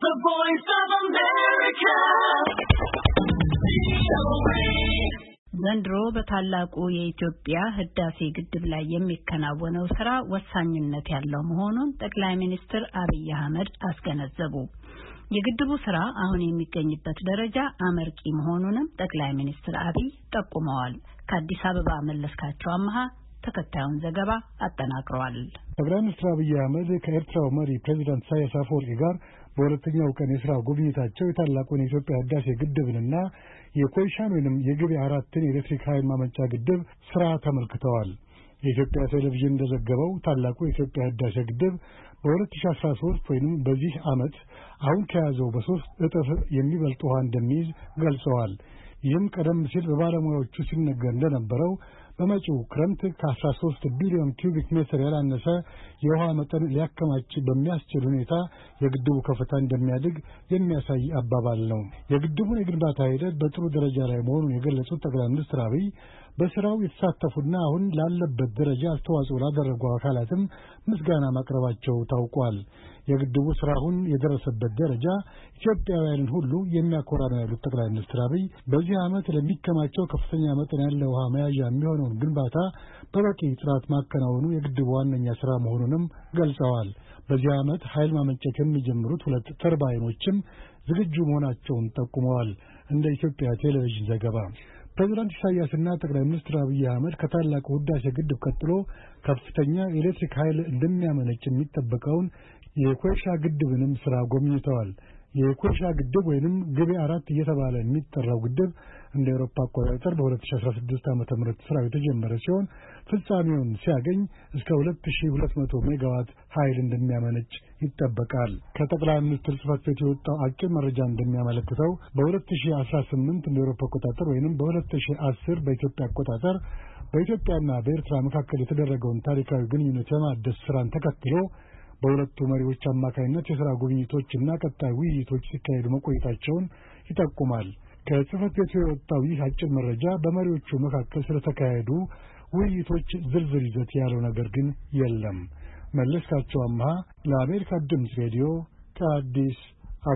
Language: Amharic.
The Voice of America. ዘንድሮ በታላቁ የኢትዮጵያ ህዳሴ ግድብ ላይ የሚከናወነው ስራ ወሳኝነት ያለው መሆኑን ጠቅላይ ሚኒስትር አብይ አህመድ አስገነዘቡ። የግድቡ ስራ አሁን የሚገኝበት ደረጃ አመርቂ መሆኑንም ጠቅላይ ሚኒስትር አብይ ጠቁመዋል። ከአዲስ አበባ መለስካቸው አማሃ ተከታዩን ዘገባ አጠናቅሯል። ጠቅላይ ሚኒስትር አብይ አህመድ ከኤርትራው መሪ ፕሬዝዳንት ኢሳያስ አፈወርቂ ጋር በሁለተኛው ቀን የሥራ ጉብኝታቸው የታላቁን የኢትዮጵያ ህዳሴ ግድብንና የኮይሻን ወይንም የግቤ 4ን የኤሌክትሪክ ኃይል ማመንጫ ግድብ ስራ ተመልክተዋል። የኢትዮጵያ ቴሌቪዥን እንደዘገበው ታላቁ የኢትዮጵያ ህዳሴ ግድብ በ2013 ወይንም በዚህ ዓመት አሁን ከያዘው በ3 እጥፍ የሚበልጥ ውሃ እንደሚይዝ ገልጸዋል። ይህም ቀደም ሲል በባለሙያዎቹ ሲነገር እንደነበረው በመጪው ክረምት ከ13 ቢሊዮን ኪዩቢክ ሜትር ያላነሰ የውሃ መጠን ሊያከማች በሚያስችል ሁኔታ የግድቡ ከፍታ እንደሚያድግ የሚያሳይ አባባል ነው። የግድቡን የግንባታ ሂደት በጥሩ ደረጃ ላይ መሆኑን የገለጹት ጠቅላይ ሚኒስትር አብይ በስራው የተሳተፉና አሁን ላለበት ደረጃ አስተዋጽኦ ላደረጉ አካላትም ምስጋና ማቅረባቸው ታውቋል። የግድቡ ስራ አሁን የደረሰበት ደረጃ ኢትዮጵያውያንን ሁሉ የሚያኮራ ነው ያሉት ጠቅላይ ሚኒስትር አብይ በዚህ ዓመት ለሚከማቸው ከፍተኛ መጠን ያለው ውሃ መያዣ የሚሆነውን ግንባታ በበቂ ጥራት ማከናወኑ የግድቡ ዋነኛ ስራ መሆኑንም ገልጸዋል። በዚህ ዓመት ኃይል ማመንጨት የሚጀምሩት 2 ተርባይኖችም ዝግጁ መሆናቸውን ጠቁመዋል። እንደ ኢትዮጵያ ቴሌቪዥን ዘገባ ፕሬዝዳንት ኢሳያስና ጠቅላይ ሚኒስትር አብይ አህመድ ከታላቁ ህዳሴ ግድብ ቀጥሎ ከፍተኛ የኤሌክትሪክ ኃይል እንደሚያመነጭ የሚጠበቀውን የኮይሻ ግድብንም ስራ ጎብኝተዋል። የኮይሻ ግድብ ወይንም ግቤ 4 እየተባለ የሚጠራው ግድብ እንደ አውሮፓ አቆጣጠር በ2016 ዓ.ም ስራው የተጀመረ ሲሆን ፍጻሜውን ሲያገኝ እስከ 2200 ሜጋዋት ኃይል እንደሚያመነጭ ይጠበቃል። ከጠቅላይ ሚኒስትር ጽሕፈት ቤት የወጣው አጭር መረጃ እንደሚያመለክተው በ2018 እንደ አውሮፓ አቆጣጠር ወይንም በ2010 በኢትዮጵያ አቆጣጠር በኢትዮጵያና በኤርትራ መካከል የተደረገውን ታሪካዊ ግንኙነት የማደስ ስራን ተከትሎ በሁለቱ መሪዎች አማካይነት የሥራ ጉብኝቶችና ቀጣይ ውይይቶች ሲካሄዱ መቆየታቸውን ይጠቁማል። ከጽሕፈት ቤቱ የወጣው ይህ አጭር መረጃ በመሪዎቹ መካከል ስለተካሄዱ ውይይቶች ዝርዝር ይዘት ያለው ነገር ግን የለም። መለስካቸው አማሃ ለአሜሪካ ድምፅ ሬዲዮ ከአዲስ